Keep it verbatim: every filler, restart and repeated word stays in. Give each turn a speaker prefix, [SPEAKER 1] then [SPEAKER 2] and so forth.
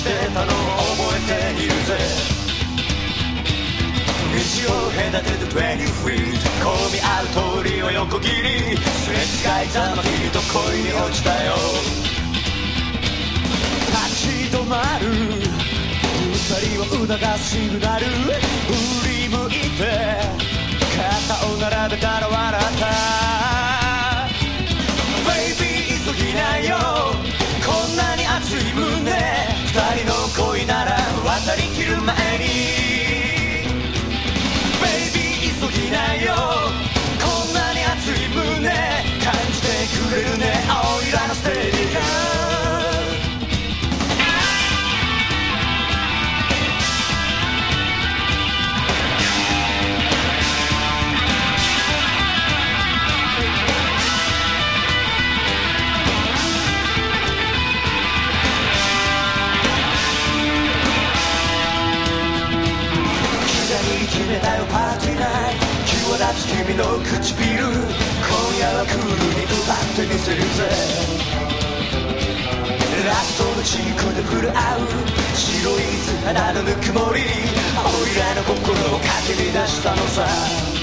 [SPEAKER 1] してたの覚えているぜ。道を隔ててにじゅうフィート混み合う通りを横切りすれ違いざま君と恋に落ちたよ。立ち止まる二人を促すシグナル振り向いて肩を並べたら笑った。 Baby 急ぎないよこんなに熱い胸二人の恋なら渡りきる前に。 Baby 急ぎないよこんなに熱い胸感じてくれるね青いラのステージが。決めたよパーティーナイト際立つ君の唇今夜はクールに歌ってみせるぜ。ラストのチークで触れ合う白い素肌のぬくもりおいらの心をかき乱したのさ。